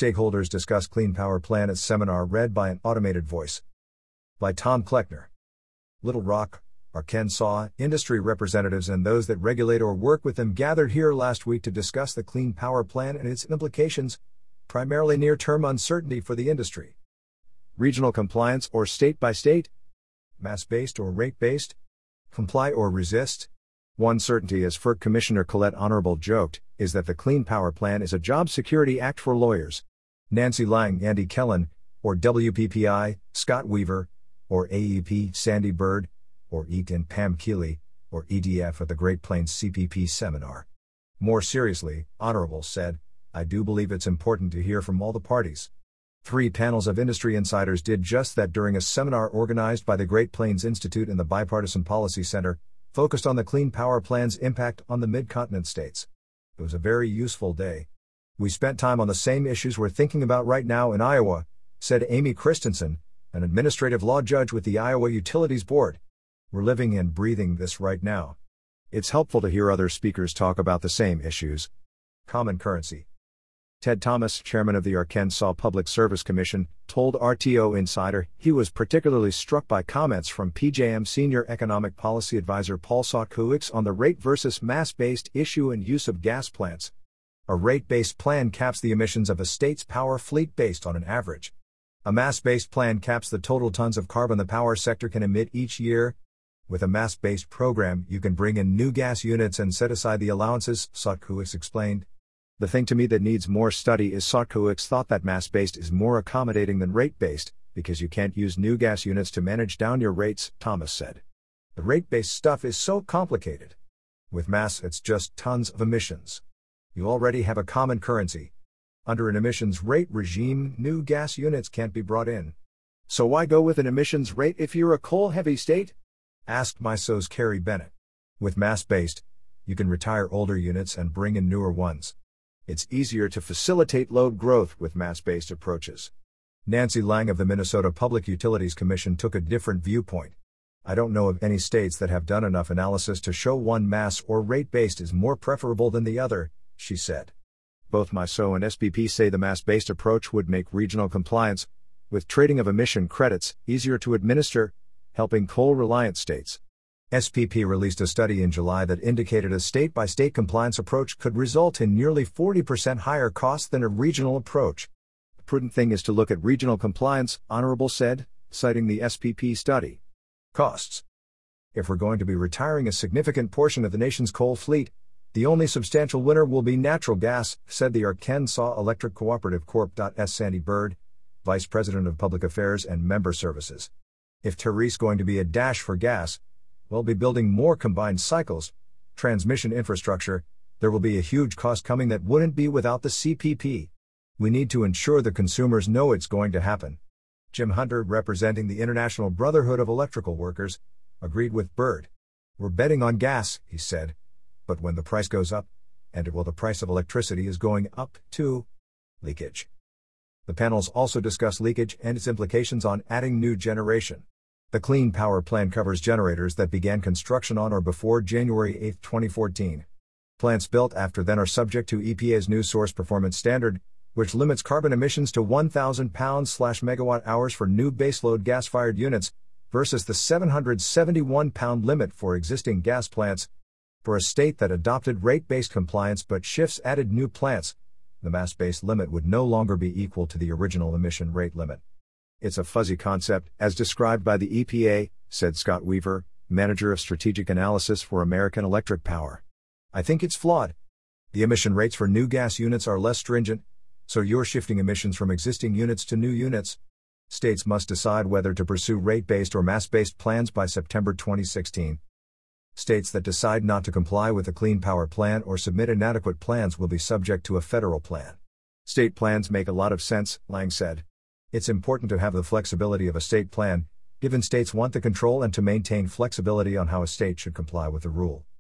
Stakeholders discuss Clean Power Plan at seminar read by an automated voice. By Tom Kleckner. Little Rock, Arkansas, industry representatives and those that regulate or work with them gathered here last week to discuss the Clean Power Plan and its implications, primarily near-term uncertainty for the industry. Regional compliance or state-by-state? Mass-based or rate-based? Comply or resist? One certainty, as FERC Commissioner Colette Honorable joked, is that the Clean Power Plan is a job security act for lawyers. Nancy Lang, Andy Kellen, or WPPI, Scott Weaver, or AEP, Sandy Bird, or EAT and Pam Keeley, or EDF at the Great Plains CPP seminar. More seriously, Honorable said, I do believe it's important to hear from all the parties. 3 panels of industry insiders did just that during a seminar organized by the Great Plains Institute and the Bipartisan Policy Center, focused on the Clean Power Plan's impact on the Mid-Continent states. It was a very useful day. We spent time on the same issues we're thinking about right now in Iowa, said Amy Christensen, an administrative law judge with the Iowa Utilities Board. We're living and breathing this right now. It's helpful to hear other speakers talk about the same issues. Common currency. Ted Thomas, chairman of the Arkansas Public Service Commission, told RTO Insider he was particularly struck by comments from PJM Senior Economic Policy Advisor Paul Sotkowicz on the rate versus mass-based issue and use of gas plants. A rate-based plan caps the emissions of a state's power fleet based on an average. A mass-based plan caps the total tons of carbon the power sector can emit each year. With a mass-based program, you can bring in new gas units and set aside the allowances, Sotkowicz explained. The thing to me that needs more study is Sotkowicz thought that mass-based is more accommodating than rate-based, because you can't use new gas units to manage down your rates, Thomas said. The rate-based stuff is so complicated. With mass, it's just tons of emissions. You already have a common currency. Under an emissions rate regime, new gas units can't be brought in. So why go with an emissions rate if you're a coal-heavy state? Asked MISO's Carrie Bennett. With mass-based, you can retire older units and bring in newer ones. It's easier to facilitate load growth with mass-based approaches. Nancy Lang of the Minnesota Public Utilities Commission took a different viewpoint. I don't know of any states that have done enough analysis to show one mass or rate-based is more preferable than the other, she said. Both MISO and SPP say the mass-based approach would make regional compliance, with trading of emission credits, easier to administer, helping coal-reliant states. SPP released a study in July that indicated a state-by-state compliance approach could result in nearly 40% higher costs than a regional approach. The prudent thing is to look at regional compliance, Honorable said, citing the SPP study. Costs. If we're going to be retiring a significant portion of the nation's coal fleet, the only substantial winner will be natural gas, said the Arkansas Electric Cooperative Corp.'s Sandy Bird, Vice President of Public Affairs and Member Services. If Terry's going to be a dash for gas, we'll be building more combined cycles, transmission infrastructure, there will be a huge cost coming that wouldn't be without the CPP. We need to ensure the consumers know it's going to happen. Jim Hunter, representing the International Brotherhood of Electrical Workers, agreed with Bird. We're betting on gas, he said. But when the price goes up, and the price of electricity is going up, too. Leakage. The panels also discuss leakage and its implications on adding new generation. The Clean Power Plan covers generators that began construction on or before January 8, 2014. Plants built after then are subject to EPA's new Source Performance Standard, which limits carbon emissions to 1,000 pounds/megawatt-hours for new baseload gas-fired units, versus the 771-pound limit for existing gas plants. For a state that adopted rate-based compliance but shifts added new plants, the mass-based limit would no longer be equal to the original emission rate limit. It's a fuzzy concept, as described by the EPA, said Scott Weaver, Manager of Strategic Analysis for American Electric Power. I think it's flawed. The emission rates for new gas units are less stringent, so you're shifting emissions from existing units to new units. States must decide whether to pursue rate-based or mass-based plans by September 2016. States that decide not to comply with the Clean Power Plan or submit inadequate plans will be subject to a federal plan. State plans make a lot of sense, Lang said. It's important to have the flexibility of a state plan, given states want the control and to maintain flexibility on how a state should comply with the rule.